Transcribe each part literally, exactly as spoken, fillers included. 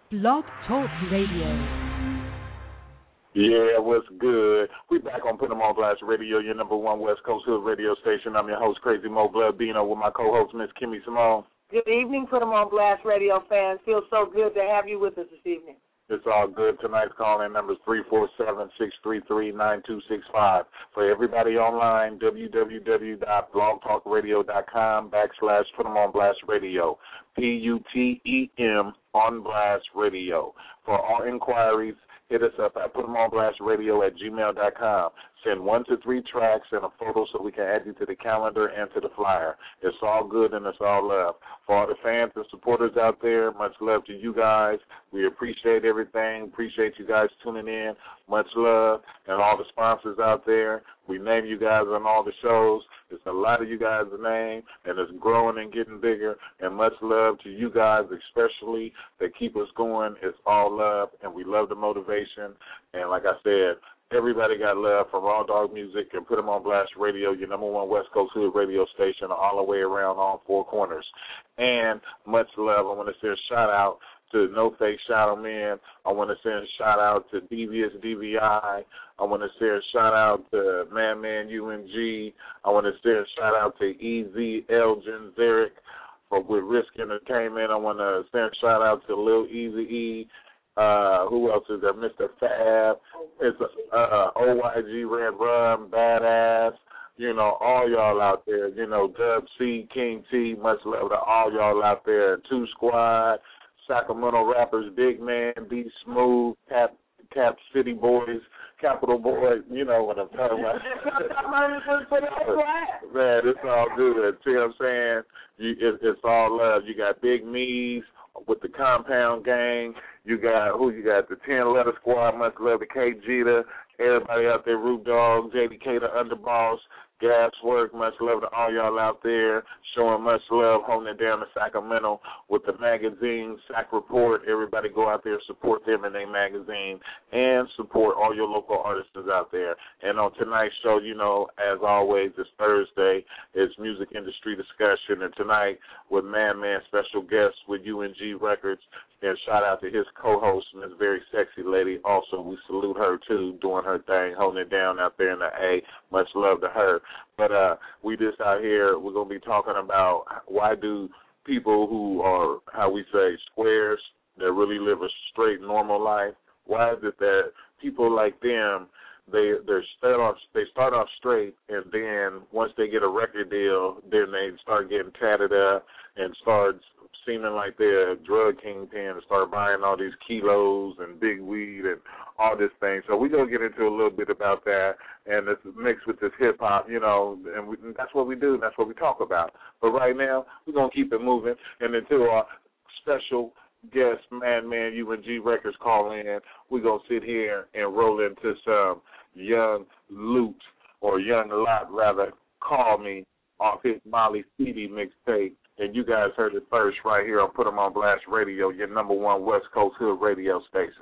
Blog Talk Radio. Yeah, what's good? We back on Put 'em on Blast Radio, your number one West Coast Hood radio station. I'm your host, Crazy Mo Blood Bino, with my co-host, Miss Kimmy Simone. Good evening, Put 'em on Blast Radio fans. Feels so good to have you with us this evening. It's all good. Tonight's call-in number is three four seven, six three three, nine two six five. For everybody online, w w w dot blog talk radio dot com backslash Put 'em on Blast Radio. P U T E M on Blast Radio. For all inquiries, hit us up at putemonblast.radio at gmail dot com. Send one to three tracks and a photo so we can add you to the calendar and to the flyer. It's all good and it's all love. For all the fans and supporters out there, much love to you guys. We appreciate everything. Appreciate you guys tuning in. Much love. And all the sponsors out there, we name you guys on all the shows. It's a lot of you guys' name, and it's growing and getting bigger. And much love to you guys, especially, that keep us going. It's all love, and we love the motivation. And like I said, everybody got love from Raw Dog Music and Put 'em on Blast Radio, your number one West Coast Hood radio station, all the way around on four corners. And much love. I want to send a shout-out to No Fake Shadow Men. I want to send a shout-out to Devious D V I. I want to send a shout-out to Man Man U N G. I want to send a shout-out to E Z Elgin Zarek for with Risk Entertainment. I want to send a shout-out to Lil Easy E. Uh, who else is there? Mister Fab. It's uh, O Y G Red Rum, Badass. You know, all y'all out there. You know, Dub C, King T. Much love to all y'all out there. Two Squad, Sacramento rappers, Big Man, B Smooth, Cap, Cap City Boys, Capital Boy. You know what I'm talking about. Man, it's all good. See what I'm saying? You, it, it's all love. You got Big Me's with the Compound Gang. You got who? You got the ten Letter Squad. Much love to K Jeter. Everybody out there, Root Dog, J D K, the Underboss, Gas Work. Much love to all y'all out there. Showing much love, holding it down to Sacramento with the magazine, Sac Report. Everybody go out there, support them in their magazine, and support all your local artists out there. And on tonight's show, you know, as always, it's Thursday. It's music industry discussion. And tonight, with Man Man special guest with U N G Records. And shout out to his co-host, Miss Very Sexy Lady. Also, we salute her, too, doing her thing, holding it down out there in the A. Much love to her. But uh, we just out here, we're going to be talking about why do people who are, how we say, squares, that really live a straight, normal life, why is it that people like them, they they start off they start off straight, and then once they get a record deal, then they start getting tatted up and start seeming like they're a drug kingpin and start buying all these kilos and big weed and all this thing. So we're going to get into a little bit about that, and it's mixed with this hip-hop, you know, and, we, and that's what we do. That's what we talk about. But right now, we're going to keep it moving, and until our special guest, Man Man U N G Records, call in, we're going to sit here and roll into some Young Loot, or Young Lot, rather, Call Me, off his Molly C D mixtape. And you guys heard it first right here on Put 'em on Blast Radio, your number one West Coast Hood radio station.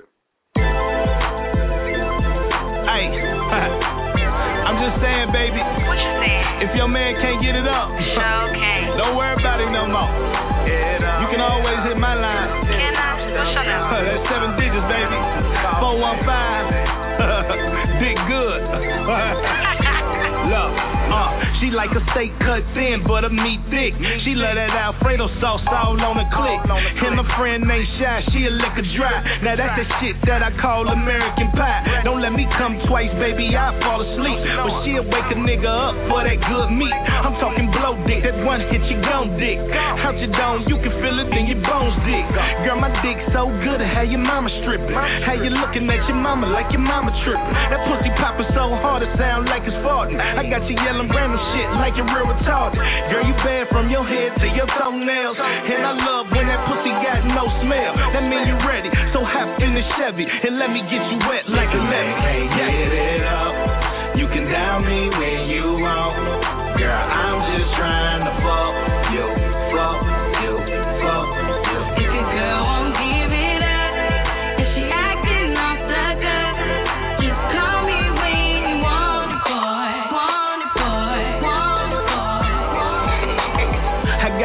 Hey, I'm just saying, baby. What you saying? If your man can't get it up, sure can. Don't worry about it no more. You can always hit my line. Can I? What's your number? That's seven digits, baby. four one five. Big good. Look, uh, she like a steak cut thin, but a meat thick. She love that Alfredo sauce all on the click. And my friend ain't shy, she a liquor dry. Now that's the shit that I call American pie. Don't let me come twice, baby, I fall asleep. But she'll wake a nigga up for that good meat. I'm talking blow dick, that one hit you gon' dick. Out your dome, you can feel it in your bones dick. Girl, my dick so good, how your mama stripping. How you looking at your mama like your mama tripping. That pussy popping so hard it sound like it's farting. I got you yelling random shit like you're real retarded. Girl, you bad from your head to your toenails. And I love when that pussy got no smell. That mean you ready, so hop in the Chevy and let me get you wet like a levee. Can't get it up. You can down me when you want. Girl, I'm just trying to fuck you, fuck you, fuck you. If your girl won't give it up, if she acting all stuck up, just call me when you want it, boy. Want it, boy. Want it, boy. I got a dog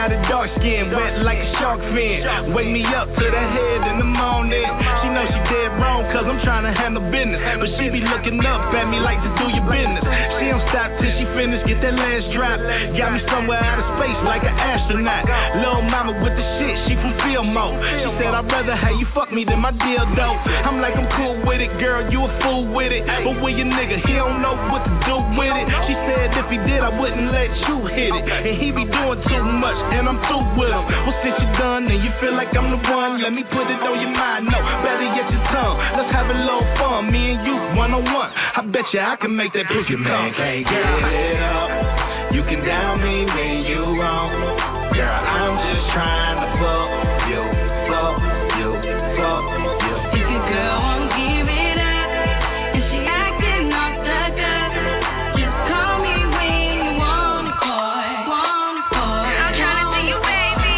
dark skin, wet like a shark fin. Wake me up to the head in the morning. She know she dead wrong, cause I'm trying to handle business. But she be looking up at me like to do your business. She don't stop till she finish, get that last drop. Got me somewhere out of space like an astronaut. Little mama with the shit, she from Fillmore. She said I'd rather have you fuck me than my deal though. I'm like, I'm cool with it, girl, you a fool with it. But with your nigga, he don't know what to do with it. She said if he did, I wouldn't let you hit it. And he be doing too much, and I'm through with him. Well, since you done, and you feel like I'm the one, let me put it on your mind. No, better yet your tongue. Let's have a little fun, me and you, one on one. I bet you I can make that pussy come. Man can't get it up. You can down me when you wrong. Girl, I'm just trying to fuck you, fuck you, fuck you. If your girl won't give it up, and she acting off the gut, just call me when you want it, boy, want it, boy. I'm trying to see you, baby.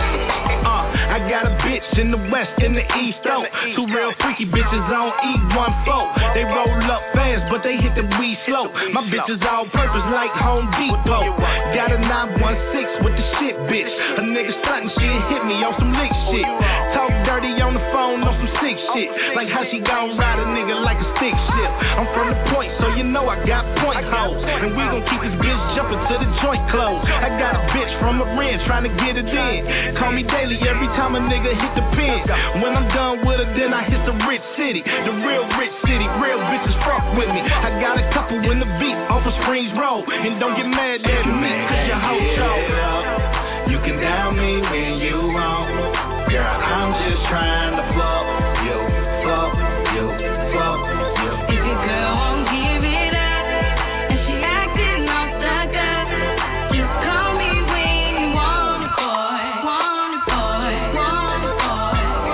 Uh, I got a bitch in the west, in the east, though. Two real freaky bitches on E one four. They roll up fast, but they hit the weed slow. My bitches all purpose like Home Depot. Got a nine one six with the shit, bitch. A nigga stuntin', she hit me on some lick shit. Talk dirty on the phone on some sick shit. Like how she gon' ride a nigga like a stick shift. I'm from the point, so you know I got point hoes. And we gon' keep this bitch jumping till the joint close. I got a bitch from the Marin trying to get it in. Call me daily every time a nigga hit the pen. When I'm done with her, then I hit the rich city. The real rich city, real bitches fuck with me. I got a couple in the beat off of Springs Road. And don't get mad at me, cause your whole show. You can down me when you wrong. Girl, I'm just trying to fuck you, fuck you, fuck you. If your girl won't give it up, and she acting off the gut, just call me when you want it, boy, want it, boy, want it, boy.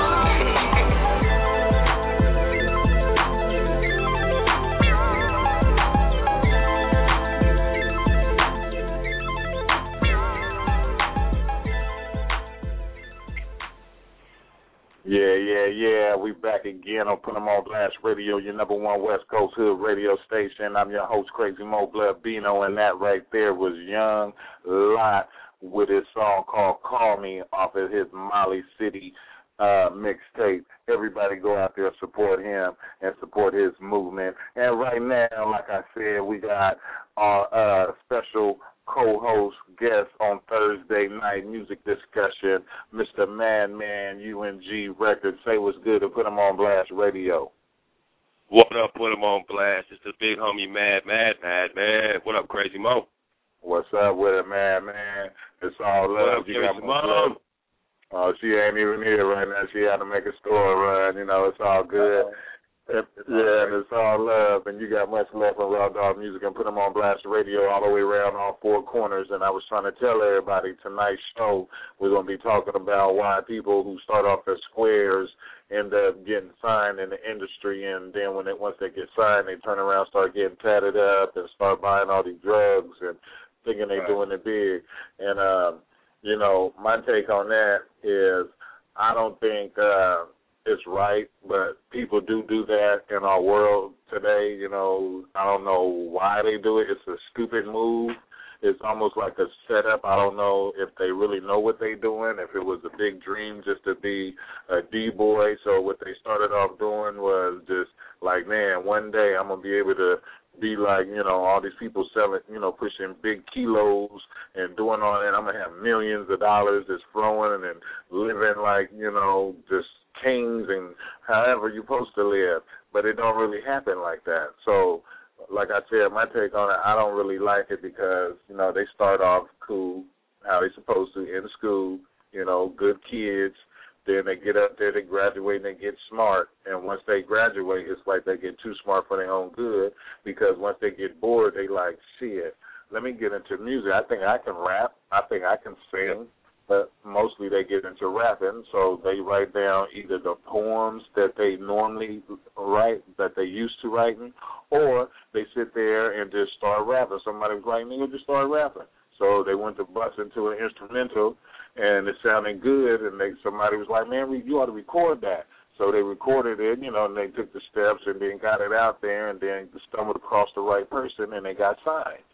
Yeah, yeah, yeah. We back again on Put 'em on Blast Radio, your number one West Coast Hood radio station. I'm your host, Crazy Mo Blood Bino, and that right there was Young Lot with his song called Call Me off of his Molly City uh, mixtape. Everybody go out there, support him, and support his movement. And right now, like I said, we got our uh, special co-host guest on Thursday night music discussion, Mister Madman U N G Records. Say what's good and Put 'em on Blast Radio. What up, Put 'em on Blast? It's the big homie Mad Mad Mad Man. What up, Crazy Mo? What's up with it, man, man? It's all love. Up, you got my love. Oh, she ain't even here right now. She had to make a store run. You know, it's all good. Yeah, and it's all love, and you got much love for Raw Dog Music and Put 'em on Blast Radio all the way around all four corners. And I was trying to tell everybody tonight's show we're going to be talking about why people who start off as squares end up getting signed in the industry, and then when they once they get signed, they turn around, start getting tatted up, and start buying all these drugs and thinking they're doing it big. And um, you know, my take on that is I don't think. Uh, It's right, but people do do that in our world today. You know, I don't know why they do it. It's a stupid move. It's almost like a setup. I don't know if they really know what they're doing, if it was a big dream just to be a D-boy. So what they started off doing was just like, man, one day I'm going to be able to be like, you know, all these people selling, you know, pushing big kilos and doing all that. I'm going to have millions of dollars just flowing and living like, you know, just kings and however you're supposed to live, but it don't really happen like that. So, like I said, my take on it, I don't really like it because, you know, they start off cool, how they supposed to in school, you know, good kids. Then they get up there, they graduate, and they get smart. And once they graduate, it's like they get too smart for their own good because once they get bored, they like, shit, let me get into music. I think I can rap. I think I can sing. But mostly they get into rapping, so they write down either the poems that they normally write, that they used to writing, or they sit there and just start rapping. Somebody was like, nigga, just start rapping. So they went to bust into an instrumental, and it sounded good, and they somebody was like, man, you ought to record that. So they recorded it, you know, and they took the steps and then got it out there and then stumbled across the right person, and they got signed.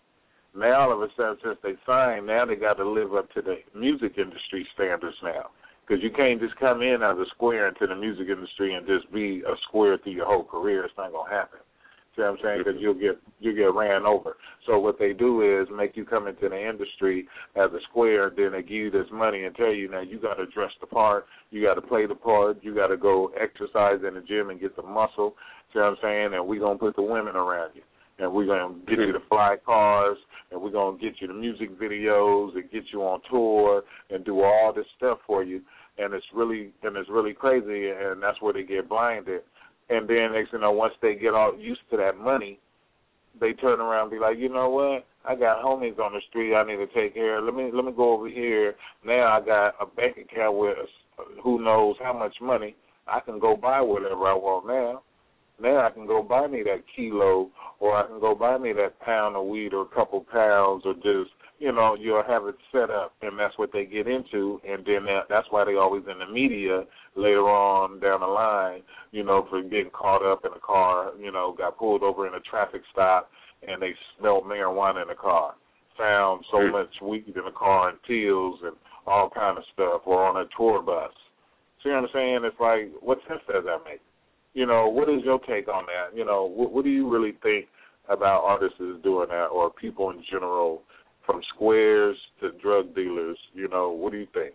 Now, all of a sudden, since they signed, now they got to live up to the music industry standards now. Because you can't just come in as a square into the music industry and just be a square through your whole career. It's not going to happen. See what I'm saying? Because you'll get, you'll get ran over. So what they do is make you come into the industry as a square, then they give you this money and tell you, now you got to dress the part, you got to play the part, you got to go exercise in the gym and get the muscle. See what I'm saying? And we're going to put the women around you. And we're going to get you the fly cars, and we're going to get you the music videos and get you on tour and do all this stuff for you. And it's really and it's really crazy, and that's where they get blinded. And then, next thing you know, once they get all used to that money, they turn around and be like, you know what? I got homies on the street I need to take care of. Let me, let me go over here. Now I got a bank account with who knows how much money. I can go buy whatever I want now. Now I can go buy me that kilo, or I can go buy me that pound of weed or a couple pounds, or just, you know, you'll have it set up, and that's what they get into, and then that, that's why they always in the media later on down the line, you know, for getting caught up in a car, you know, got pulled over in a traffic stop, and they smelled marijuana in the car, found so much weed in the car and pills and all kind of stuff, or on a tour bus. See what I'm saying? It's like, what sense does that make? You know, what is your take on that? You know, what, what do you really think about artists doing that, or people in general, from squares to drug dealers? You know, what do you think?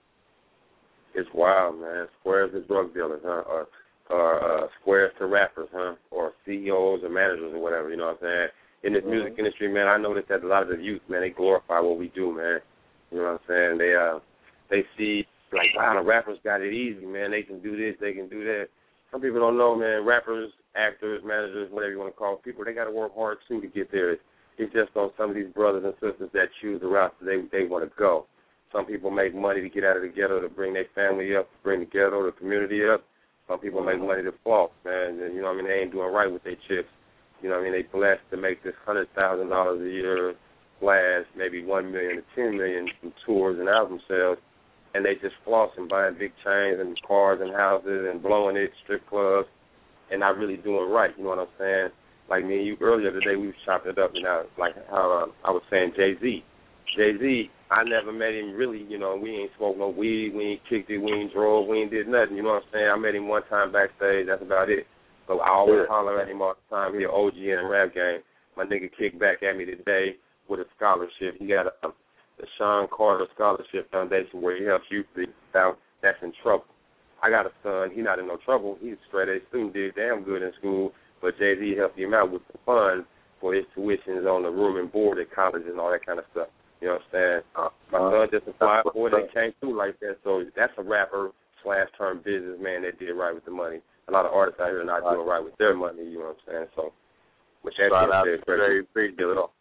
It's wild, man. Squares to drug dealers, huh? Or, or uh, squares to rappers, huh? Or C E Os or managers or whatever, you know what I'm saying? In this mm-hmm. music industry, man, I noticed that a lot of the youth, man, they glorify what we do, man. You know what I'm saying? They uh, they see, like, wow, the rappers got it easy, man. They can do this, they can do that. Some people don't know, man, rappers, actors, managers, whatever you want to call people, they got to work hard, too, to get there. It's just on some of these brothers and sisters that choose the route that they, they want to go. Some people make money to get out of the ghetto, to bring their family up, to bring the ghetto, the community up. Some people make money to floss, man. And, you know what I mean? They ain't doing right with their chips. You know what I mean? They blessed to make this one hundred thousand dollars a year flash, maybe one million dollars to ten million dollars from tours and album sales. And they just flossing, buying big chains and cars and houses and blowing it, strip clubs, and not really doing right. You know what I'm saying? Like me and you earlier today, we was chopping it up, and I, like how uh, I was saying Jay-Z. Jay-Z, I never met him really, you know, we ain't smoked no weed, we ain't kicked it, we ain't drove, we ain't did nothing, you know what I'm saying? I met him one time backstage, that's about it. So I always yeah. holler at him all the time. He an O G in the rap game. My nigga kicked back at me today with a scholarship. He got a, a the Sean Carter Scholarship Foundation where he helps youth that's in trouble. I got a son. He's not in no trouble. He's a straight-A student, did damn good in school, but Jay-Z helped him out with the funds for his tuitions on the room and board at college and all that kind of stuff. You know what I'm saying? Uh, my uh, son just applied for it and came through like that, so that's a rapper slash term businessman that did right with the money. A lot of artists out here are not doing right with their money, you know what I'm saying? So, which that shout out said, to Jay-Z. Deal it off.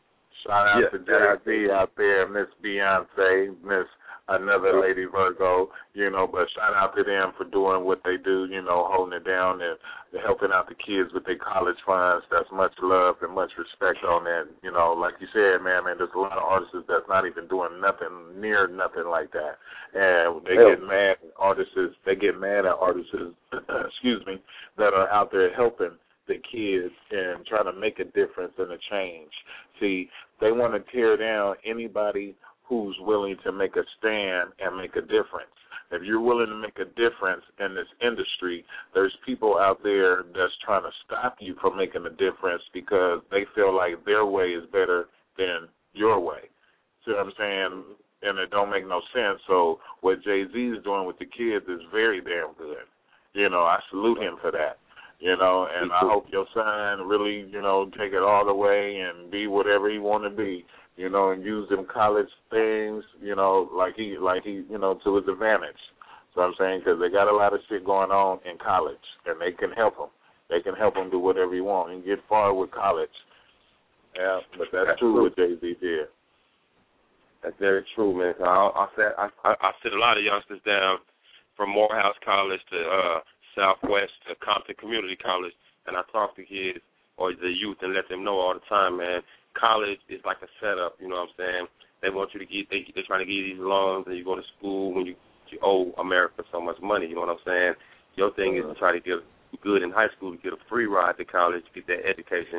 Shout out yeah, to Jay-Z out there, Miss Beyonce, Miss another Lady Virgo, you know, but shout out to them for doing what they do, you know, holding it down and helping out the kids with their college funds. That's much love and much respect on that. You know, like you said, man, man, there's a lot of artists that's not even doing nothing, near nothing like that. And they yeah. get mad at artists, they get mad at artists, excuse me, that are out there helping the kids and trying to make a difference and a change. See, they want to tear down anybody who's willing to make a stand and make a difference. If you're willing to make a difference in this industry, there's people out there that's trying to stop you from making a difference because they feel like their way is better than your way. See what I'm saying? And it don't make no sense. So what Jay-Z is doing with the kids is very damn good. You know, I salute him for that. You know, and I hope your son really, you know, take it all the way and be whatever he want to be, you know, and use them college things, you know, like he, like he, you know, to his advantage. So I'm saying, because they got a lot of shit going on in college, and they can help him. They can help him do whatever he want and get far with college. Yeah, but that's, that's true, true what Jay-Z did. That's very true, man. I, I, said, I, I, I sit a lot of youngsters down from Morehouse College to uh, Southwest to Compton Community College, and I talk to kids or the youth and let them know all the time, man, college is like a setup, you know what I'm saying? They want you to get, they, they're trying to give you these loans, and you go to school when you, you owe America so much money, you know what I'm saying? Your thing is to try to get good in high school, to get a free ride to college, get that education,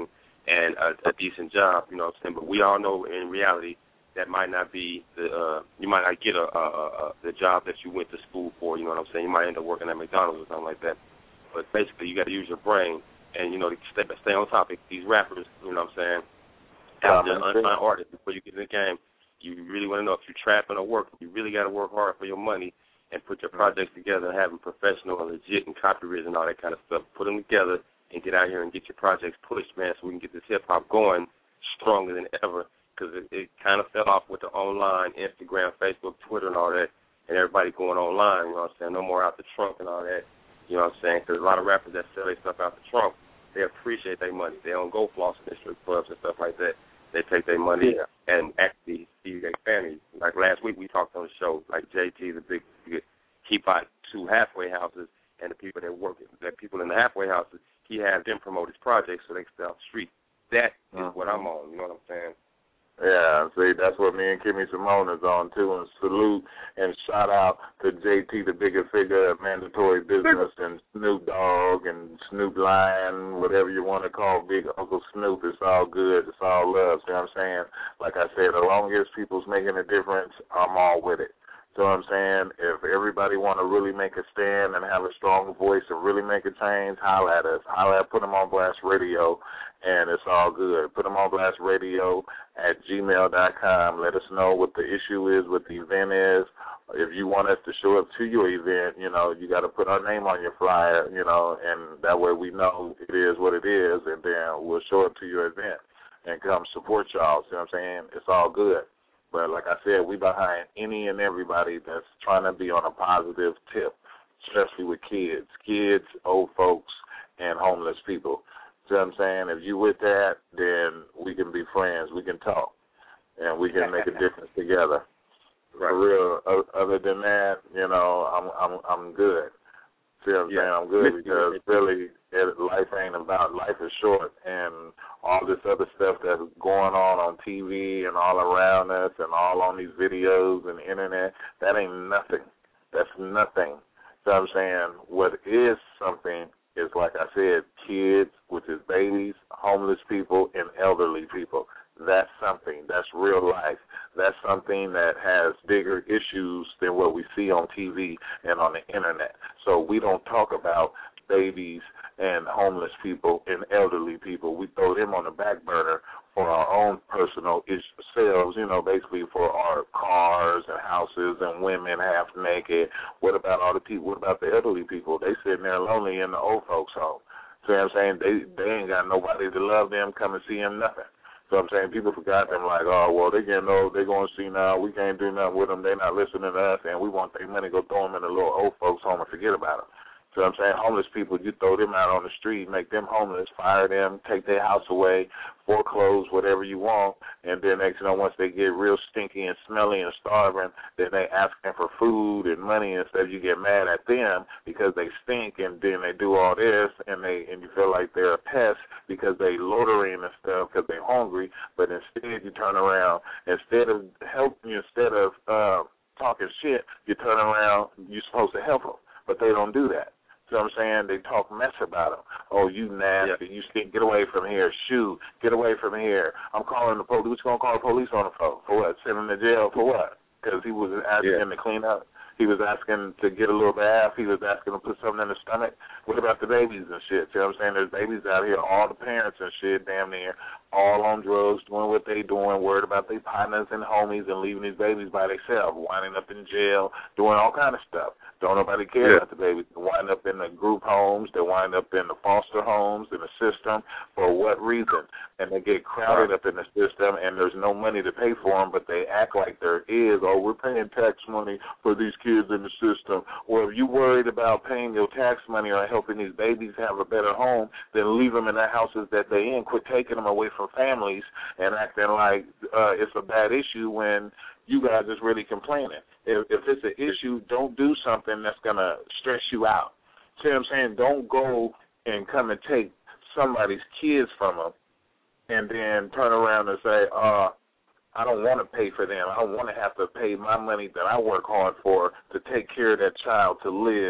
and a, a decent job, you know what I'm saying? But we all know in reality that might not be the, uh, you might not get a, a, a, the job that you went to school for, you know what I'm saying? You might end up working at McDonald's or something like that. But basically, you got to use your brain and, you know, stay, stay on topic. These rappers, you know what I'm saying, out there, unsigned artists, before you get in the game, you really want to know if you're trapping or working. You really got to work hard for your money and put your projects together, have them professional and legit and copyrighted and all that kind of stuff. Put them together and get out here and get your projects pushed, man, so we can get this hip-hop going stronger than ever, because it, it kind of fell off with the online, Instagram, Facebook, Twitter, and all that, and everybody going online, you know what I'm saying? No more out the trunk and all that, you know what I'm saying? Because a lot of rappers that sell their stuff out the trunk, they appreciate their money. They don't go flossing in strip clubs and stuff like that. They take their money yeah. and actually see their family. Like last week we talked on the show, like J T, the big, he bought two halfway houses, and the people that work, the people in the halfway houses, he had them promote his projects so they can stay off the street. That is mm-hmm. what I'm on, you know what I'm saying? Yeah, see, that's what me and Kimmy Simone is on, too, and salute and shout out to J T, the bigger figure of Mandatory Business, and Snoop Dogg and Snoop Lion, whatever you want to call Big Uncle Snoop. It's all good. It's all love, see what I'm saying? Like I said, as long as people's making a difference, I'm all with it. So I'm saying, if everybody want to really make a stand and have a strong voice and really make a change, holler at us. Holler at Put 'em on Blast Radio, and it's all good. Put 'em on Blast Radio at gmail dot com. Let us know what the issue is, what the event is. If you want us to show up to your event, you know, you got to put our name on your flyer, you know, and that way we know it is what it is, and then we'll show up to your event and come support y'all. See what I'm saying? It's all good. But like I said, we behind any and everybody that's trying to be on a positive tip, especially with kids, kids, old folks, and homeless people. See what I'm saying? If you with that, then we can be friends. We can talk, and we can make a difference together. For real. Other than that, you know, I'm I'm I'm good. See what I'm yeah. saying? I'm good because really, it, life ain't about, life is short, and all this other stuff that's going on on T V and all around us and all on these videos and the internet, that ain't nothing. That's nothing. So I'm saying what is something is, like I said, kids, which is babies, homeless people, and elderly people. That's something. That's real life. That's something that has bigger issues than what we see on T V and on the internet. So we don't talk about babies and homeless people and elderly people. We throw them on the back burner for our own personal selves, you know, basically for our cars and houses and women half naked. What about all the people? What about the elderly people? They sitting there lonely in the old folks' home. See what I'm saying? They, they ain't got nobody to love them, come and see them, nothing. So I'm saying people forgot them like, oh, well, they getting old, they going to see now, we can't do nothing with them, they not listening to us, and we want their money, go throw them in a little old folks' home and forget about them. So I'm saying homeless people, you throw them out on the street, make them homeless, fire them, take their house away, foreclose, whatever you want, and then next, you know, once they get real stinky and smelly and starving, then they asking for food and money, instead you get mad at them because they stink, and then they do all this, and they and you feel like they're a pest because they loitering and stuff because they're hungry, but instead you turn around, instead of helping, instead of uh, talking shit, you turn around, you're supposed to help them, but they don't do that. You know what I'm saying? They talk mess about him. Oh, you nasty. Yeah. You stink. Get away from here. Shoot. Get away from here. I'm calling the police. What you going to call the police on the phone? For what? Send him to jail for what? Because he was asking yeah. to clean up. He was asking to get a little bath. He was asking to put something in the stomach. What about the babies and shit? You know what I'm saying? There's babies out here, all the parents and shit, damn near, all on drugs, doing what they doing, worried about their partners and homies and leaving these babies by themselves, winding up in jail, doing all kind of stuff. Don't nobody care yeah. about the babies. They wind up in the group homes. They wind up in the foster homes, in the system. For what reason? And they get crowded up in the system, and there's no money to pay for them, but they act like there is. Oh, we're paying tax money for these kids in the system. Well, if you're worried about paying your tax money or helping these babies have a better home, then leave them in the houses that they're in. Quit taking them away from families and acting like uh, it's a bad issue when you guys is really complaining. If, if it's an issue, don't do something that's going to stress you out. See what I'm saying? Don't go and come and take somebody's kids from them and then turn around and say, uh, I don't want to pay for them. I don't want to have to pay my money that I work hard for to take care of that child to live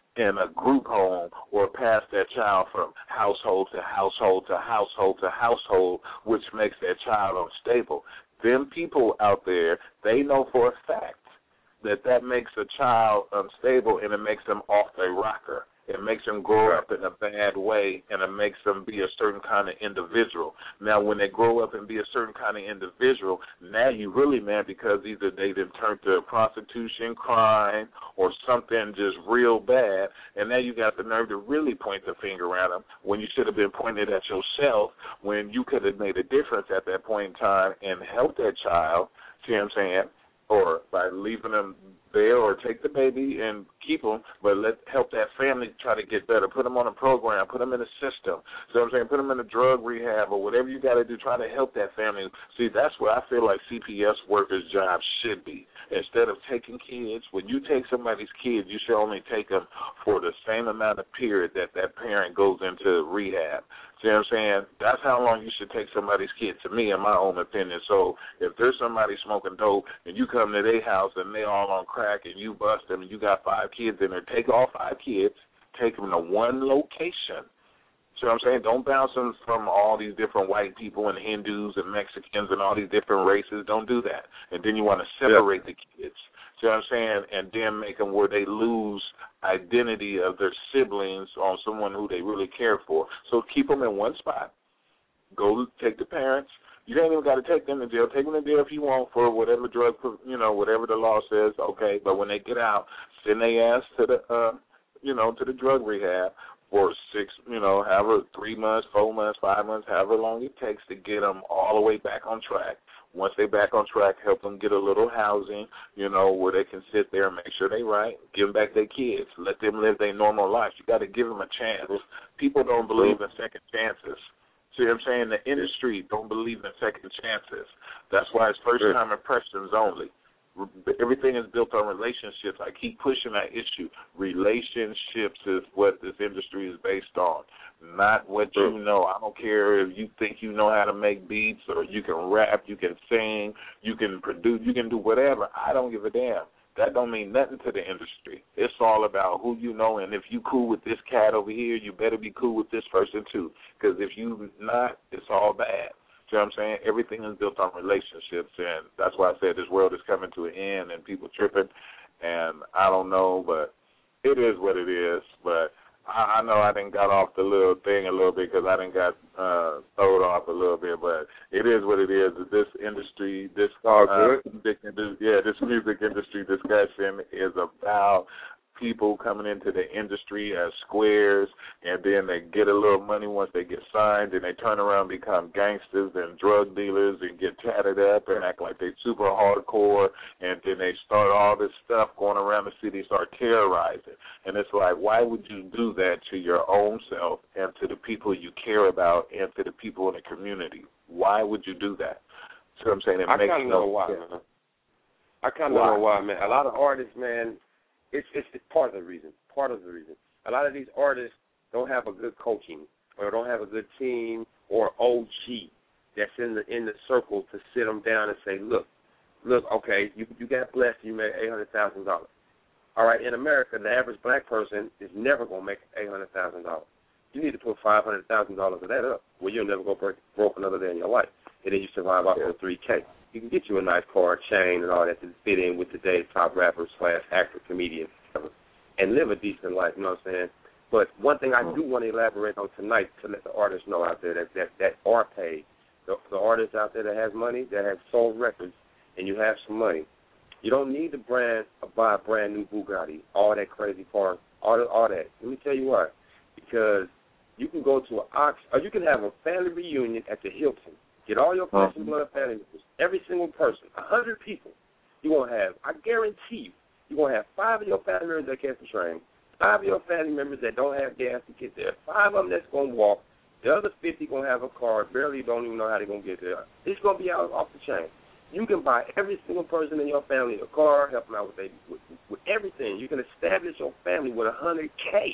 in a group home or pass that child from household to household to household to household, which makes that child unstable. Them people out there, they know for a fact that that makes a child unstable and it makes them off their rocker. It makes them grow up in a bad way, and it makes them be a certain kind of individual. Now, when they grow up and be a certain kind of individual, now you really mad because either they done turned to prostitution, crime, or something just real bad, and now you got the nerve to really point the finger at them when you should have been pointed at yourself, when you could have made a difference at that point in time and helped that child, see what I'm saying, or by leaving them there, or take the baby and keep them, but let help that family try to get better. Put them on a program, put them in a system. So I'm saying, put them in a drug rehab or whatever you got to do. Try to help that family. See, that's where I feel like C P S workers' job should be. Instead of taking kids, when you take somebody's kids, you should only take them for the same amount of period that that parent goes into rehab. See what I'm saying? That's how long you should take somebody's kid, to me, in my own opinion. So if there's somebody smoking dope and you come to their house and they all on crack and you bust them and you got five kids in there, take all five kids, take them to one location. See what I'm saying? Don't bounce them from all these different white people and Hindus and Mexicans and all these different races. Don't do that. And then you want to separate yeah. the kids. See what I'm saying? And then make them where they lose identity of their siblings on someone who they really care for. So keep them in one spot. Go take the parents. You ain't even got to take them to jail. Take them to jail if you want for whatever drug, you know, whatever the law says. Okay, but when they get out, send their ass to the, uh, you know, to the drug rehab for six, you know, however, three months, four months, five months, however long it takes to get them all the way back on track. Once they back on track, help them get a little housing, you know, where they can sit there and make sure they right. Give them back their kids. Let them live their normal life. You got to give them a chance. People don't believe in second chances. See what I'm saying? The industry don't believe in second chances. That's why it's first-time impressions only. Everything is built on relationships. I keep pushing that issue. Relationships is what this industry is based on, not what you know. I don't care if you think you know how to make beats or you can rap, you can sing, you can produce, you can do whatever. I don't give a damn. That don't mean nothing to the industry. It's all about who you know, and if you cool with this cat over here, you better be cool with this person too, because if you not, it's all bad. You know what I'm saying? Everything is built on relationships, and that's why I said this world is coming to an end and people tripping, and I don't know, but it is what it is. But I, I know I done got off the little thing a little bit because I done got uh, thrown off a little bit, but it is what it is. This industry, this, oh, uh, this yeah, this music industry discussion is about people coming into the industry as squares, and then they get a little money once they get signed, and they turn around and become gangsters and drug dealers and get tatted up and act like they super hardcore, and then they start all this stuff going around the city, start terrorizing. And it's like, why would you do that to your own self and to the people you care about and to the people in the community? Why would you do that? So I'm saying it I makes kind of no know why, sense. man. I kind of know why, man. A lot of artists, man, It's, it's it's part of the reason. Part of the reason. A lot of these artists don't have a good coaching, or don't have a good team, or O G that's in the in the circle to sit them down and say, look, look, okay, you you got blessed, you made eight hundred thousand dollars. All right, in America, the average black person is never gonna make eight hundred thousand dollars. You need to put five hundred thousand dollars of that up, where you'll never go break, broke another day in your life, and then you survive off of three K. You can get you a nice car, chain, and all that to fit in with today's top rappers slash actor, comedian, and live a decent life, you know what I'm saying? But one thing I do want to elaborate on tonight to let the artists know out there that that, that are paid, the, the artists out there that has money, that have sold records, and you have some money, you don't need to brand or buy a brand new Bugatti, all that crazy cars, all that, all that. Let me tell you why. Because you can go to an Ox, or you can have a family reunion at the Hilton. Get all your flesh and blood family members, every single person, a hundred people. You're going to have, I guarantee you, you're going to have five of your family members that can't train, five of your family members that don't have gas to get there, five of them that's going to walk, the other fifty going to have a car, barely don't even know how they're going to get there. It's going to be out off the chain. You can buy every single person in your family a car, help them out with, they, with, with everything. You can establish your family with one hundred K.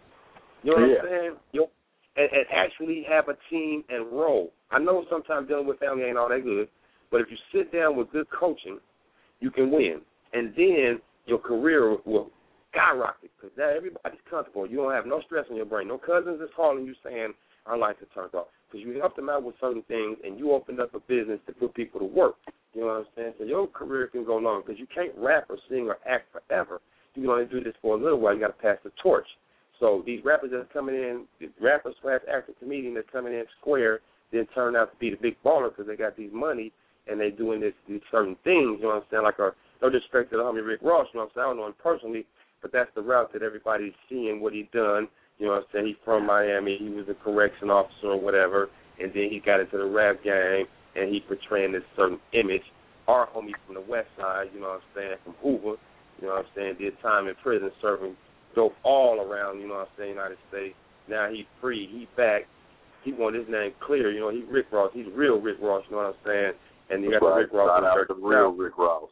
You know what yeah. I'm saying? You're, and, and actually have a team and roll. I know sometimes dealing with family ain't all that good, but if you sit down with good coaching, you can win. And then your career will skyrocket because now everybody's comfortable. You don't have no stress on your brain. No cousins is calling you saying our lights are turned off because you helped them out with certain things and you opened up a business to put people to work. You know what I'm saying? So your career can go long because you can't rap or sing or act forever. You can only do this for a little while. You got to pass the torch. So these rappers that's coming in, these rappers slash actor comedian that's coming in square, then turn out to be the big baller because they got these money and they doing this these certain things. You know what I'm saying? Like a no disrespect to the homie Rick Ross. You know what I'm saying? I don't know him personally, but that's the route that everybody's seeing what he done. You know what I'm saying? He's from Miami. He was a correction officer or whatever, and then he got into the rap game and he portraying this certain image. Our homie from the West Side, you know what I'm saying, from Hoover, you know what I'm saying, did time in prison serving dope all around, you know what I'm saying, United States. Now he's free. He back. He want his name clear. You know, he's Rick Ross. He's real Rick Ross, you know what I'm saying? And you got the Rick Ross. Shout out to real Rick Ross.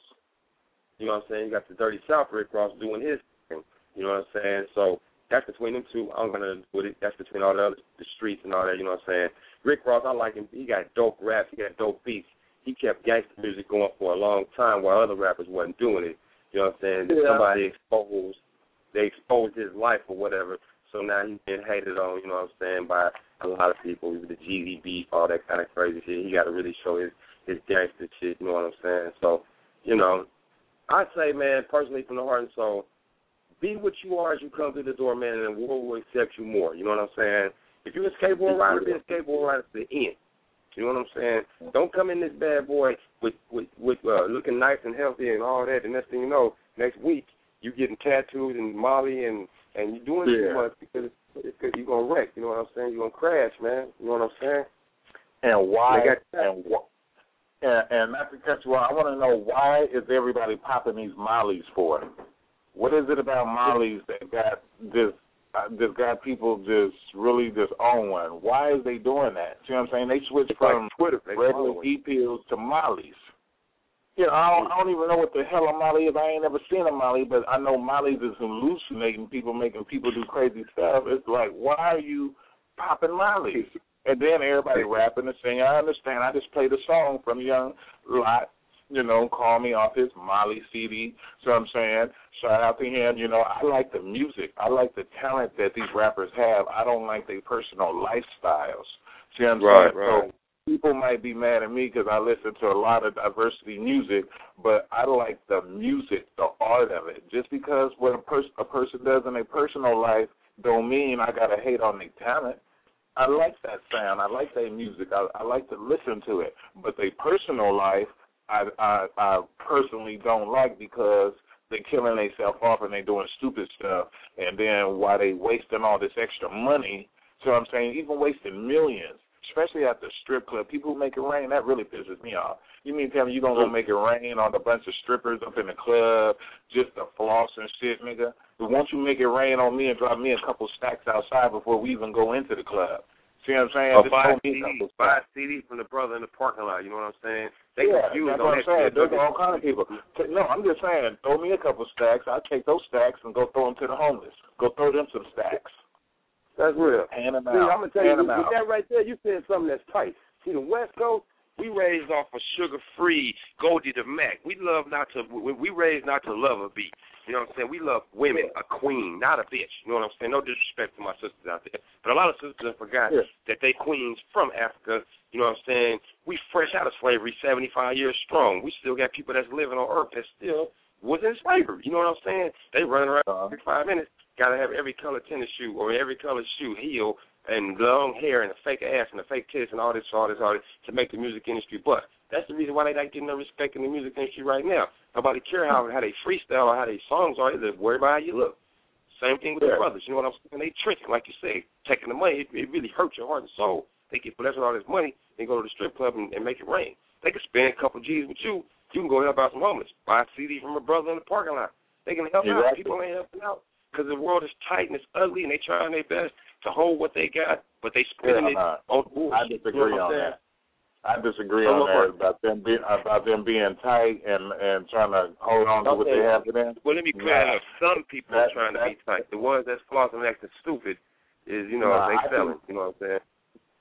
You know what I'm saying? You got the Dirty South Rick Ross doing his thing. You know what I'm saying? So that's between them two. I'm going to do it. That's between all the other the streets and all that, you know what I'm saying? Rick Ross, I like him. He got dope raps. He got dope beats. He kept gangster music going for a long time while other rappers wasn't doing it. You know what I'm saying? Yeah. Somebody exposed, they exposed his life or whatever. So now he's been hated on, you know what I'm saying, by a lot of people, the G D beef, all that kind of crazy shit. He got to really show his, his gangster shit, you know what I'm saying? So, you know, I say, man, personally from the heart and soul, be what you are as you come through the door, man, and the world will accept you more. You know what I'm saying? If you're a skateboard rider, be a skateboard rider to the end. You know what I'm saying? Don't come in this bad boy with with, with uh, looking nice and healthy and all that. The next thing you know, next week you getting tattoos and Molly and and you're doing yeah. too much because it's, it's, you're gonna wreck. You know what I'm saying? You're gonna crash, man. You know what I'm saying? And why? Got, and what? And, and not to cut you off, I want to know why is everybody popping these Mollies for? What is it about Mollies that got this? Uh, just got people just really just on one. Why is they doing that? See what I'm saying? They switched it's from like Twitter, regular E-pills to Mollies. Yeah, I don't, I don't even know what the hell a Molly is. I ain't never seen a Molly, but I know Mollies is hallucinating people, making people do crazy stuff. It's like, why are you popping Mollies? And then everybody rapping and singing. I understand. I just played a song from Young Lot. You know, call me off his Molly C D. So I'm saying, shout out to him. You know, I like the music. I like the talent that these rappers have. I don't like their personal lifestyles. See what I'm right, saying? Right. So people might be mad at me because I listen to a lot of diversity music, but I like the music, the art of it. Just because what a, pers- a person does in their personal life don't mean I got to hate on their talent. I like that sound. I like their music. I, I like to listen to it. But their personal life, I, I I personally don't like because they're killing themselves off and they're doing stupid stuff. And then while they wasting all this extra money, so I'm saying even wasting millions, especially at the strip club, people who make it rain, that really pisses me off. You mean tell me you're going to go make it rain on a bunch of strippers up in the club just to floss and shit, nigga? But won't you make it rain on me and drop me a couple stacks outside before we even go into the club? See what I'm saying? Or buy a C D, buy a C D from the brother in the parking lot. You know what I'm saying? They yeah, confused that's on what I'm that saying. shit. There's all kind of people. No, I'm just saying, throw me a couple stacks. I'll take those stacks and go throw them to the homeless. Go throw them some stacks. That's real. Hand them See, out. I'm going to tell Hand you, with that right there, you said something that's tight. See, the West Coast, we raised off of sugar-free, Goldie the Mac. We love not to, we, we raised not to love a beat. You know what I'm saying? We love women, a queen, not a bitch. You know what I'm saying? No disrespect to my sisters out there. But a lot of sisters have forgot yeah. that they queens from Africa. You know what I'm saying? We fresh out of slavery, seventy-five years strong. We still got people that's living on earth that still was in slavery. You know what I'm saying? They running around uh-huh. every five minutes. Got to have every color tennis shoe or every color shoe, heel, and long hair and a fake ass and a fake tits and all this, all this, all this to make the music industry bust. That's the reason why they not getting no respect in the music industry right now. Nobody care how how they freestyle or how they songs are. They worry about how you look. Same thing with yeah. the brothers. You know what I'm saying? They tricking, like you say, taking the money. It, it really hurts your heart and soul. They get blessed with all this money and go to the strip club and, and make it rain. They can spend a couple G's with you. You can go help out some homeless. Buy a C D from a brother in the parking lot. They can help exactly. out. People ain't helping out because the world is tight and it's ugly, and they trying their best to hold what they got, but they spending yeah, it on bullshit. I disagree you know on that. I disagree on that about them being about them being tight and, and trying to hold on to okay. what they have for them. Well, let me clear nah. it up. Some people that, are trying to that, be tight. The ones that's flossing and acting stupid is, you know, nah, they I selling. think, you know what I'm saying?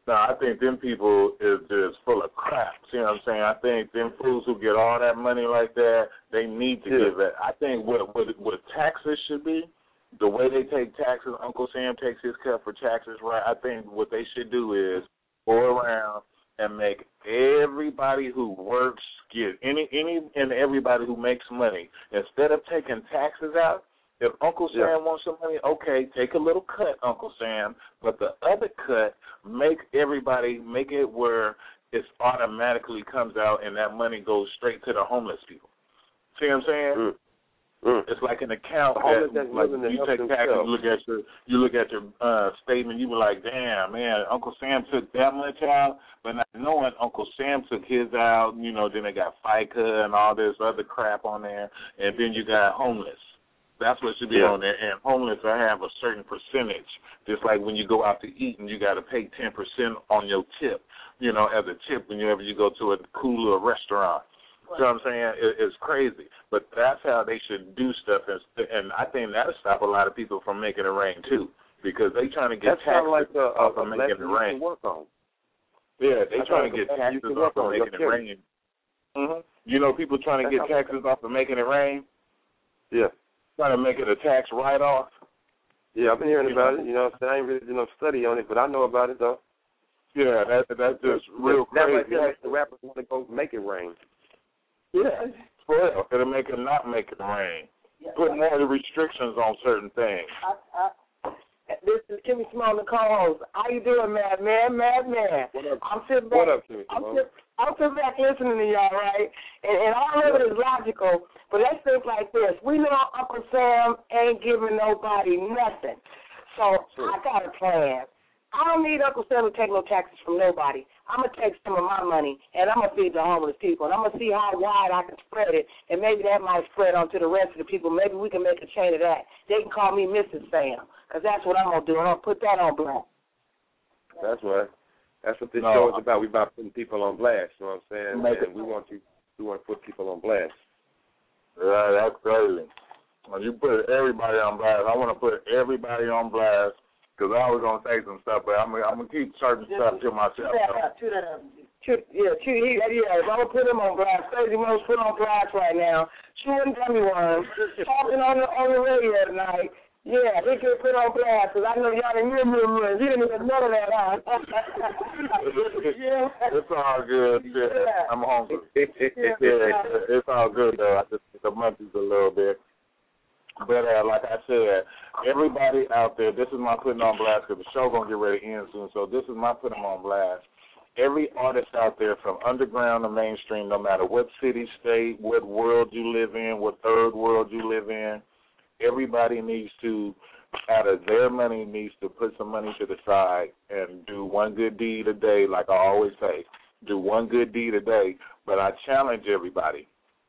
No, I think them people is just full of crap. See what I'm saying? I think them fools who get all that money like that, they need to yeah. give it. I think what, what what taxes should be, the way they take taxes, Uncle Sam takes his cut for taxes, right? I think what they should do is go around and make everybody who works get any any and everybody who makes money, instead of taking taxes out. If Uncle Sam yeah. wants some money, okay, take a little cut, Uncle Sam, but the other cut, make everybody, make it where it automatically comes out and that money goes straight to the homeless people. See what I'm saying? Mm. Mm. It's like an account that, that like, you take taxes, you look at your, you look at your uh, statement, you be like, damn, man, Uncle Sam took that much out, but not knowing Uncle Sam took his out, you know, then they got FICA and all this other crap on there, and then you got homeless. That's what should be yeah. on there. And homeless, I have a certain percentage. Just like when you go out to eat and you got to pay ten percent on your tip, you know, as a tip whenever you go to a cool little restaurant. Right. You know what I'm saying? It, it's crazy. But that's how they should do stuff. And, and I think that'll stop a lot of people from making it rain, too, because they trying to get that's taxes like a, off a, of a making it rain. Work on. Yeah, they that's trying to like get taxes off of making it rain. Mm-hmm. You know, people trying to that's get taxes off of making it rain? Yeah. Trying to make it a tax write-off. Yeah, I've been hearing about it. You know, I ain't really done no study on it, but I know about it though. Yeah, that that's just real that crazy. That might like the rappers want to go make it rain. Yeah, for real. It'll make it not make it rain. Yeah. Put more restrictions on certain things. I, I, this is Kimmy Simone, the co-host. How you doing, Mad Man? Mad Man. What up? I'm sitting back. What up, Kimmy Simone? I'm sitting back listening to y'all, right? And, and all of it is logical, but let's think like this. We know Uncle Sam ain't giving nobody nothing. So sure. I got a plan. I don't need Uncle Sam to take no taxes from nobody. I'm going to take some of my money, and I'm going to feed the homeless people. And I'm going to see how wide I can spread it, and maybe that might spread on to the rest of the people. Maybe we can make a chain of that. They can call me Missus Sam, because that's what I'm going to do. I'm going to put that on blast. That's right. That's what this no, show is about. We're about putting people on blast, you know what I'm saying? And we want to we want to put people on blast. Yeah, that's crazy. When you put everybody on blast, I want to put everybody on blast because I was going to say some stuff, but I'm, I'm going to keep certain Just stuff to myself. Yeah, yeah, yeah, I'm going to put him on blast. Crazy Mo's put on blast right now. Chewing gummy worms, talking on the, on the radio tonight. Yeah, he could put on blast, because I know y'all didn't hear me. He didn't even know that, huh? Yeah. It's all good. Yeah. Yeah. I'm home. Yeah. Yeah. It's all good, though. I just the monkeys a little bit. But uh, like I said, everybody out there, this is my putting on blast, because the show going to get ready to end soon, so this is my putting on blast. Every artist out there, from underground to mainstream, no matter what city, state, what world you live in, what third world you live in, everybody needs to, out of their money, needs to put some money to the side and do one good deed a day, like I always say. Do one good deed a day. But I challenge everybody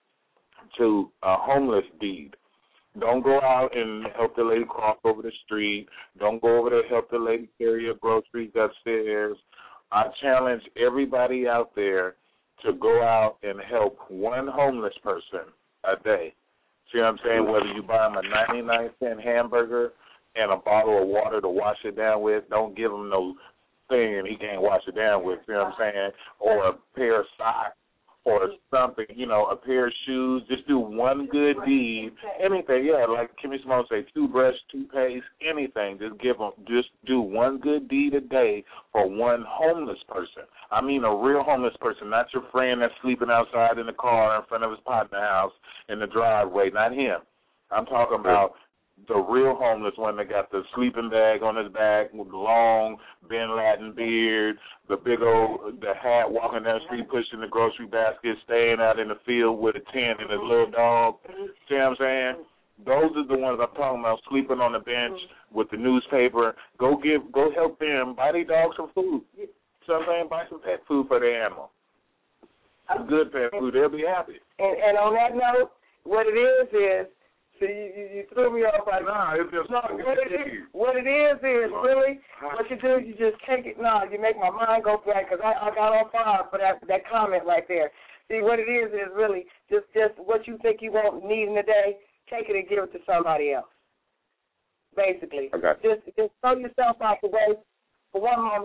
to a homeless deed. Don't go out and help the lady cross over the street. Don't go over there help the lady carry her groceries upstairs. I challenge everybody out there to go out and help one homeless person a day. See what I'm saying? Whether you buy him a ninety-nine cent hamburger and a bottle of water to wash it down with, don't give him no thing he can't wash it down with. See what I'm saying? Or a pair of socks or something, you know, a pair of shoes. Just do one good deed. Anything, yeah, like Kimmy Simone say, toothbrush, toothpaste, anything. Just give them, just do one good deed a day for one homeless person. I mean a real homeless person, not your friend that's sleeping outside in the car in front of his partner house in the driveway, not him. I'm talking about the real homeless one that got the sleeping bag on his back with the long Bin Laden beard, the big old, the hat, walking down the street pushing the grocery basket, staying out in the field with a tent and his little dog. See what I'm saying? Those are the ones I'm talking about, sleeping on the bench with the newspaper. Go give, go help them, buy their dogs some food. See what I'm saying? Buy some pet food for their animal. Some good pet food, they'll be happy. And, and on that note, what it is is, see, you, you, you threw me off like, nah, it's just no, what it is, what it is is, really, what you do, you just take it, no, you make my mind go back, because I, I got on fire for that, that comment right there. See, what it is is really just, just what you think you won't need in a day, take it and give it to somebody else, basically. Okay. Just, just throw yourself out the way for one moment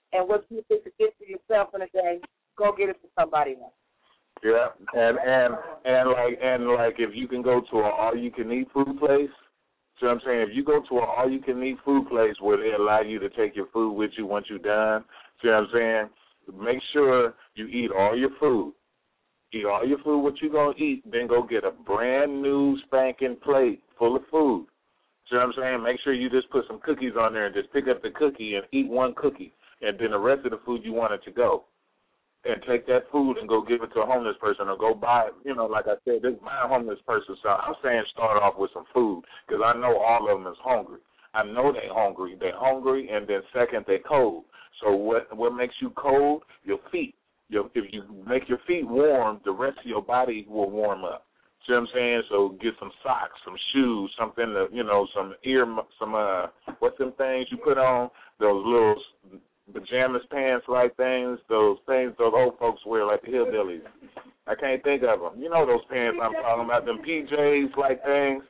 and what you think to get for yourself in a day, go get it for somebody else. Yeah, and and and like and like if you can go to an all-you-can-eat food place, see what I'm saying? If you go to an all-you-can-eat food place where they allow you to take your food with you once you're done, see what I'm saying? Make sure you eat all your food. Eat all your food, what you going to eat, then go get a brand new spanking plate full of food. See what I'm saying? Make sure you just put some cookies on there and just pick up the cookie and eat one cookie, and then the rest of the food you want it to go. And take that food and go give it to a homeless person or go buy it. You know, like I said, just buy a homeless person. So I'm saying start off with some food because I know all of them is hungry. I know they're hungry. They're hungry, and then second, they're cold. So what what makes you cold? Your feet. Your, if you make your feet warm, the rest of your body will warm up. See what I'm saying? So get some socks, some shoes, something to, you know, some ear, some, uh, what's them things you put on? Those little pajamas, pants like things, those things those old folks wear like the hillbillies. I can't think of them. You know those pants I'm talking about, them P Js like things.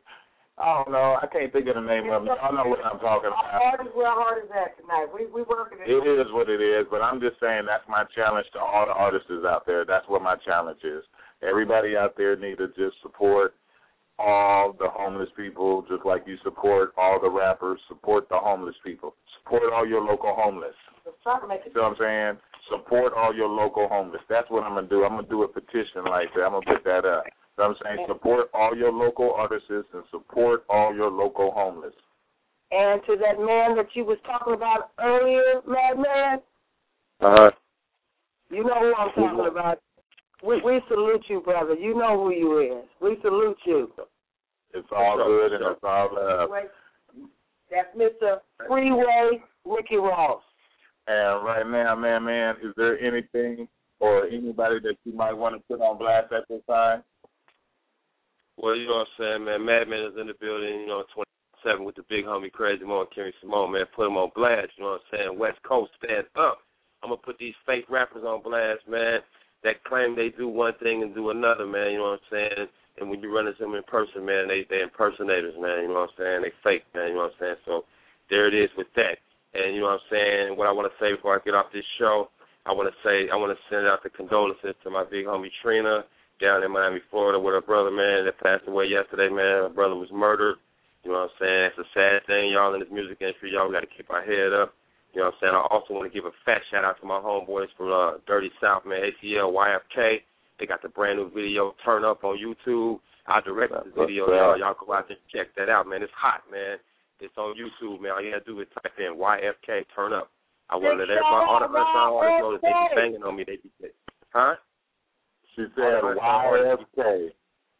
I don't know. I can't think of the name of them. I know what I'm talking about. How hard is where hard is that tonight? We we working it. It is what it is, but I'm just saying that's my challenge to all the artists out there. That's what my challenge is. Everybody out there need to just support all the homeless people, just like you support all the rappers. Support the homeless people. Support all your local homeless. You know what I'm saying? Support all your local homeless. That's what I'm going to do. I'm going to do a petition like that. I'm going to put that up. You know what I'm saying? Support all your local artists and support all your local homeless. And to that man that you was talking about earlier, Madman, Uh-huh. you know who I'm talking about. We, we salute you, brother. You know who you is. We salute you. It's all good and it's all love. That's Mister Freeway Ricky Ross. And right now, man, man, is there anything or anybody that you might want to put on blast at this time? Well, you know what I'm saying, man. Madman is in the building, you know, twenty-seven with the big homie Crazy Mo and Kerry Simone, man. Put them on blast, you know what I'm saying. West Coast, stand up. I'm going to put these fake rappers on blast, man, that claim they do one thing and do another, man, you know what I'm saying. And when you run into them in person, man, they, they impersonators, man, you know what I'm saying. They fake, man, you know what I'm saying. So there it is with that. And you know what I'm saying, what I want to say before I get off this show, I want to say, I want to send out the condolences to my big homie Trina down in Miami, Florida with her brother, man, that passed away yesterday, man. Her brother was murdered. You know what I'm saying? It's a sad thing. Y'all in this music industry, y'all got to keep our head up. You know what I'm saying? I also want to give a fat shout-out to my homeboys from uh, Dirty South, man, A T L, Y F K. They got the brand-new video, Turn Up, on YouTube. I directed the video, y'all. Y'all go out there and check that out, man. It's hot, man. It's on YouTube, man. All you got to do is type in Y F K, Turn Up. I want to let everybody, all the unsigned artists know that they be banging on me. They be, huh? She said Y F K.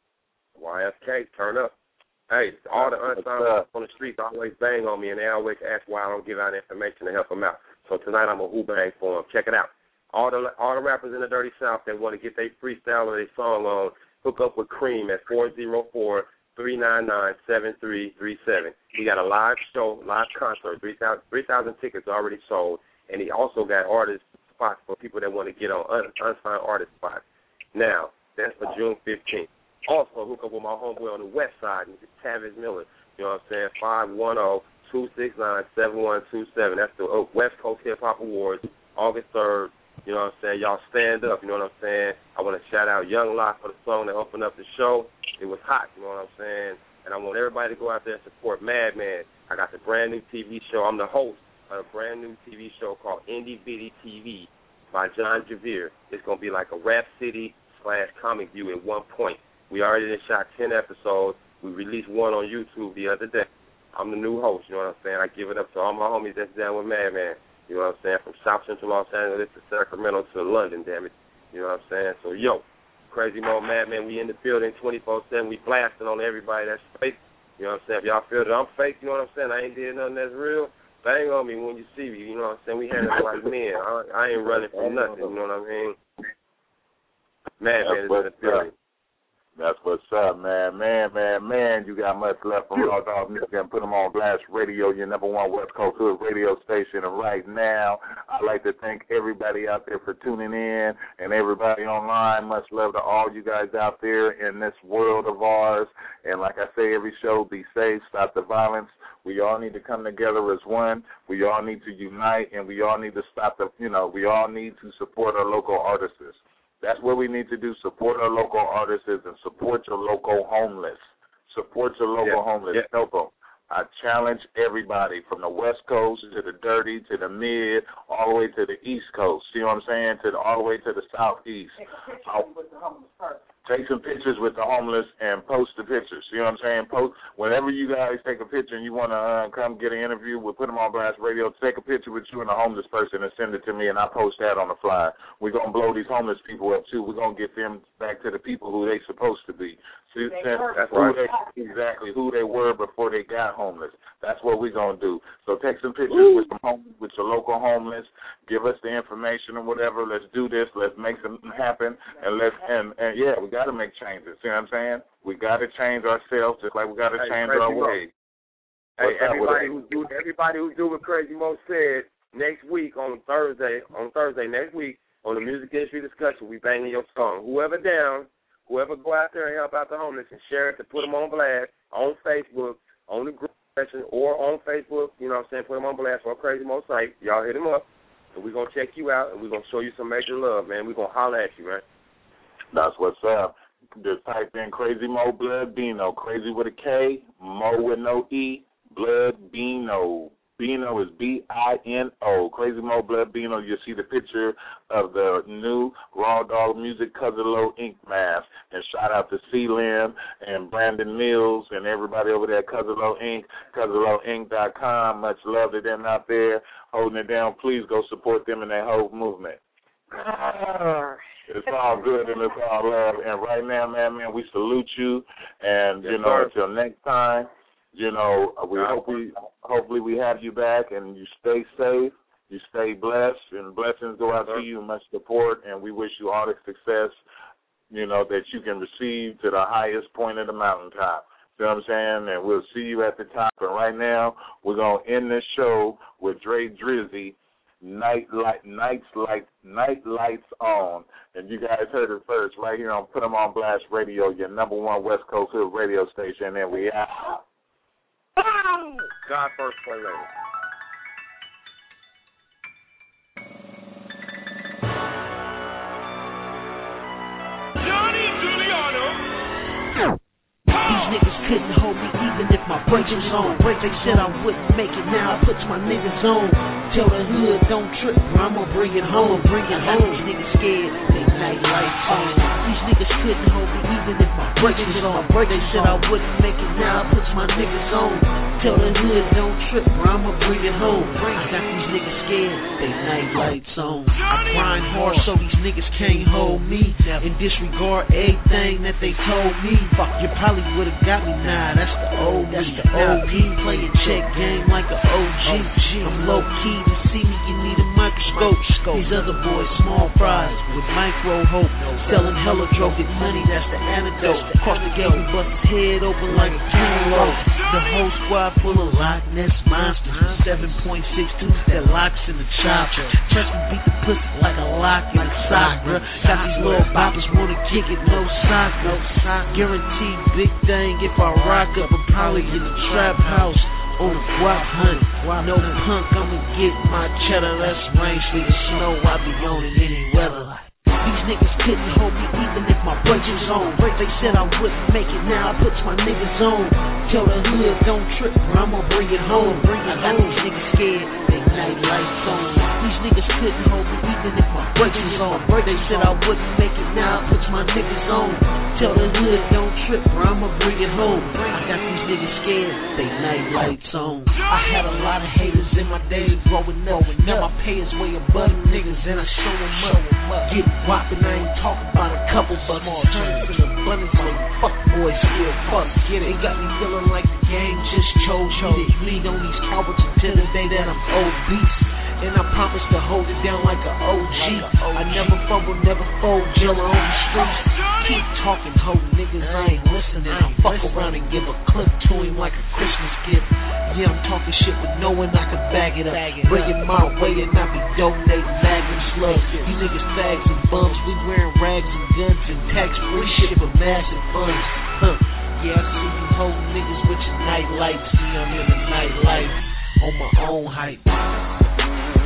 Y F K, Turn Up. Hey, all the unsigned artists on the streets always bang on me, and they always ask why I don't give out information to help them out. So tonight I'm a who bang for them. Check it out. All the all the rappers in the Dirty South that want to get their freestyle or their song on, hook up with Cream at four oh four, three nine nine, seven three three seven. He got a live show, live concert, three thousand tickets already sold, and he also got artist spots for people that want to get on un, unsigned artist spots. Now, that's for June fifteenth. Also, hook up with my homeboy on the west side, Mister Tavis Miller. You know what I'm saying? five one zero, two six nine, seven one two seven. That's the West Coast Hip Hop Awards, August third. You know what I'm saying? Y'all stand up. You know what I'm saying? I want to shout out Young Lock for the song that opened up the show. It was hot. You know what I'm saying? And I want everybody to go out there and support Madman. I got the brand new T V show. I'm the host of a brand new T V show called Indie Bitty T V by John Javier. It's going to be like a Rap City slash Comic View at one point. We already done shot ten episodes. We released one on YouTube the other day. I'm the new host, you know what I'm saying? I give it up to all my homies that's down with Madman. You know what I'm saying? From South Central Los Angeles to Sacramento to London, damn it. You know what I'm saying? So, yo, Crazy Mo Madman, we in the building twenty-four seven. We blasting on everybody that's fake. You know what I'm saying? If y'all feel that I'm fake, you know what I'm saying? I ain't did nothing that's real. Bang on me when you see me, you know what I'm saying? We handle it like men. I, I ain't running from nothing, you know what I mean? Madman is in the building. That's what's up, man. Man, man, man, you got much left from Raw Dog Music and put them on Blast Radio, your number one West Coast Hood radio station. And right now, I'd like to thank everybody out there for tuning in and everybody online. Much love to all you guys out there in this world of ours. And like I say every show, be safe, stop the violence. We all need to come together as one. We all need to unite, and we all need to stop the, you know, we all need to support our local artists. That's what we need to do, support our local artists and support your local homeless. Support your local yeah. homeless. Yeah. Help them. I challenge everybody from the West Coast to the dirty to the mid, all the way to the East Coast. See what I'm saying? To the, all the way to the Southeast. Take some pictures with the homeless and post the pictures. See what I'm saying? Post whenever you guys take a picture and you want to uh, come get an interview, we'll put them on Blast Radio. Take a picture with you and a homeless person and send it to me, and I post that on the fly. We're going to blow these homeless people up, too. We're going to get them back to the people who they supposed to be. See, That's who right. they, exactly who they were before they got homeless. That's what we're going to do. So take some pictures Woo. with, some home, with your local homeless. Give us the information or whatever. Let's do this. Let's make something happen. And, let's, and, and yeah, we got to make changes. See what I'm saying? We got to change ourselves just like we got to Hey, change Crazy our Mo. ways. Hey, What's up with everybody it? who's do everybody who's doing what Crazy Mo said, next week on Thursday, on Thursday next week on the Music Industry Discussion, we banging your song. Whoever down, whoever go out there and help out the homeless and share it to put them on blast on Facebook, on the group session, or on Facebook. You know what I'm saying? Put them on blast on Crazy Mo site. Y'all hit them up, and we're gonna check you out, and we're gonna show you some major love, man. We're gonna holler at you, man. That's what's up. Just type in Crazy Mo Blood Bino. Crazy with a K, Mo with no E, Blood Bino. Bino is B I N O. Crazy Mo Blood Bino. You'll see the picture of the new Raw Dog Music Cuzzalo Ink mask. And shout out to C-Lim and Brandon Mills and everybody over there at Cuzzalo Ink, Cuzzalo Ink dot com. Much love to them out there holding it down. Please go support them in their whole movement. It's all good and it's all love. And right now, man, man, we salute you. And, you Yes, know, sir. until next time, you know, we Yeah. hope we, hopefully we have you back and you stay safe, you stay blessed, and blessings go out Yes, sir. to you, much support, and we wish you all the success, you know, that you can receive to the highest point of the mountaintop. You know what I'm saying? And we'll see you at the top. And right now, we're going to end this show with Dre Drizzy, Night light, nights light, night lights on, and you guys heard it first right here on Put 'em on Blast Radio, your number one West Coast Hood radio station, and we out. God first, play later. Johnny Giuliano. These niggas couldn't hold me even if my brakes was on. They said I wouldn't make it, now I put my niggas on. Tell the hood don't trip, bro, I'ma bring it home, bring it home. These niggas scared, they night lights on. These niggas couldn't hold me even if my brakes was on. They said I wouldn't make it, now I put my niggas on. Tell the hood don't trip, bro, I'ma bring it home. I got these niggas scared, they night lights on. I grind hard so these niggas can't hold me and disregard everything that they told me. Fuck, you probably would've got me, nah, that's the old me. The old me playing check game like an O G. I'm low key, to see me you need a microscope. These other boys small fries with micro hope, selling hella dope, get money, that's the antidote. Cross the gate, we bust his head open like a cantaloupe. The whole squad full of Loch Ness monsters, seven point six two that locks in the chopper. Trust me, beat the pussy like a lock in a sock, bruh. Got these little boppers wanna kick it, no sock, no sock. Guaranteed big thing if I rock up, I'm probably in the trap house on a guap hunt. No punk, I'ma get my cheddar, that's rain, sleet, or snow, I be on it any weather. These niggas couldn't hold me even if my brakes was on. They said I wouldn't make it, now I put my niggas on. Tell the hood don't trip, bro, I'ma bring it home. Bring it home. These niggas scared, they night lights on. These niggas couldn't hold me even if my brakes was on. They said I wouldn't make it, now I put my niggas on. Tell the hood don't trip, bro, I'ma bring it home. I got these niggas scared, they night lights on. I had a lot of haters in my days growing up. Now my pay is way above them niggas and I show them up. Get whopping, I ain't talking about a couple bucks. Turns in abundance like fuck boys still fuck. Get it? It got me feeling like the game just chose me to eat on these cowards until the day that I'm obese. and I promise to hold it down like an O G. I never fumble, never fold, Jilla on the streets. Keep talking, ho, niggas, I ain't listening. I fuck around and give a clip to him like a Christmas gift. Yeah, I'm talking shit with knowing I can bag it up. Bring it my way and I be donating magnum slugs. You niggas fags and bums, we wearing rags and guns and tax-free shit for massive funds. Huh. Yeah, I see you ho niggas with your night lights. See, I'm in the nightlife on my own hype.